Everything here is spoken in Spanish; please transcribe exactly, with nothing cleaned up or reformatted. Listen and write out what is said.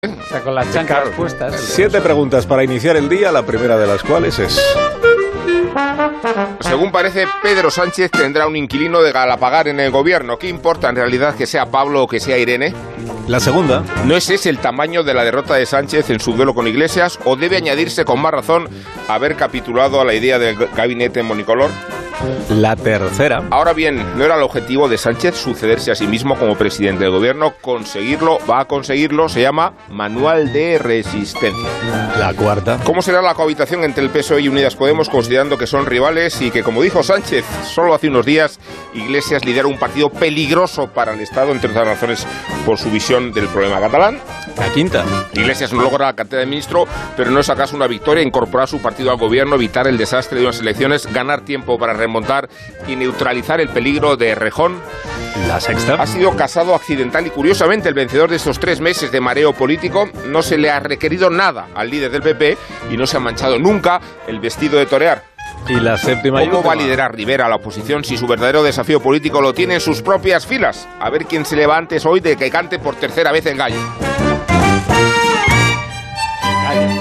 O sea, con las chanclas puestas. Siete preguntas para iniciar el día, la primera de las cuales es... Según parece, Pedro Sánchez tendrá un inquilino de Galapagar en el gobierno. ¿Qué importa en realidad que sea Pablo o que sea Irene? La segunda. ¿No es ese el tamaño de la derrota de Sánchez en su duelo con Iglesias o debe añadirse con más razón haber capitulado a la idea del gabinete monicolor? La tercera. Ahora bien, ¿no era el objetivo de Sánchez sucederse a sí mismo como presidente del gobierno? Conseguirlo, va a conseguirlo, se llama Manual de Resistencia. La cuarta. ¿Cómo será la cohabitación entre el P S O E y Unidas Podemos, considerando que son rivales y que, como dijo Sánchez solo hace unos días, Iglesias lidera un partido peligroso para el Estado, entre otras razones por su visión del problema catalán? La quinta. Iglesias no logra la cartera de ministro, pero no es acaso una victoria incorporar su partido al gobierno, evitar el desastre de unas elecciones, ganar tiempo para remontar y neutralizar el peligro de Errejón. La sexta. Ha sido casado accidental y curiosamente el vencedor de estos tres meses de mareo político. No se le ha requerido nada al líder del P P y no se ha manchado nunca el vestido de torear. Y la séptima. ¿Cómo va a liderar Rivera a la oposición si su verdadero desafío político lo tiene en sus propias filas? A ver quién se leva antes hoy de que cante por tercera vez el gallo.